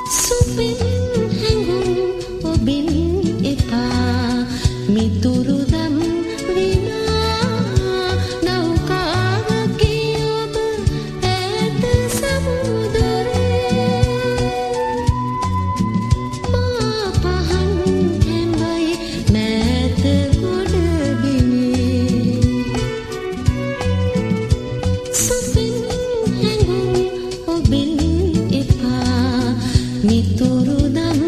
Supin hanggung obin epa මිතුරුදම් විනා නෞකාවකි ඔබ ඈත සමුදරේ මා පහන් හැඹයි මෑත ගොඩබිමේ සුපින් හැඟුම් ඔබින් එපා මිතුරුදම්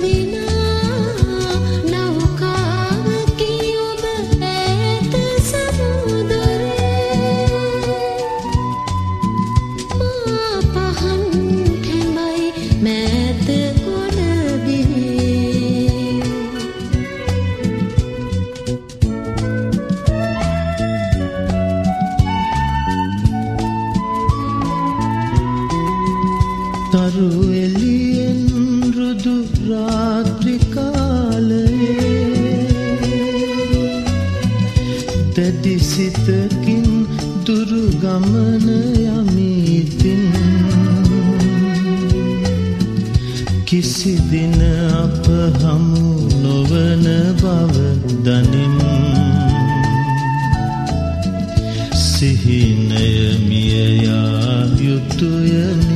තරු එළියෙන් රුදු රාත්‍රී කාලයේ දැඩි සිතකින් දුරු ගමන යමිතින් කිසි දින අප හමු නොවන බව දනිම් සිහිනය මිය යා යුතුය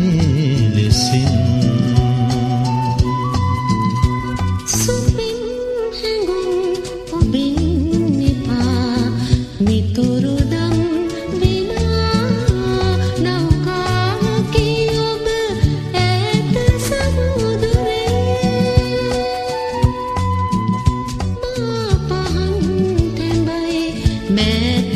Supin hanggung obin epa මිතුරුදම් විනා නෞකාවකි ඔබ ඈත සමුදරේ මා පහන් තැඹයි මෑත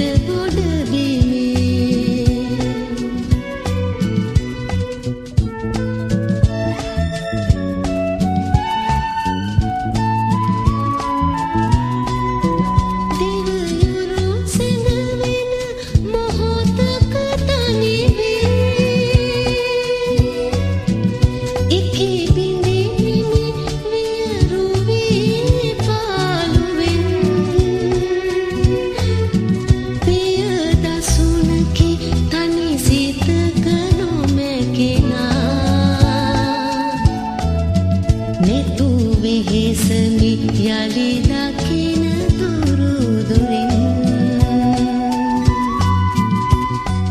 netu vehesami yali dakina duru durin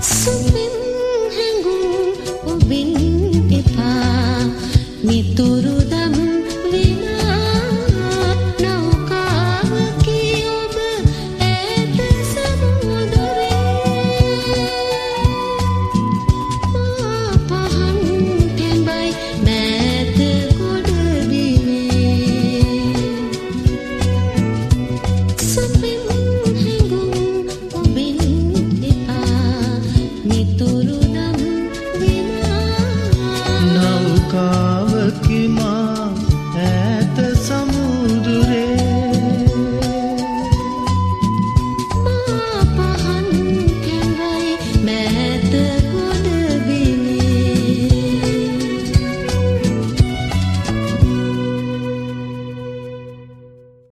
supin hanggung obin epa mituru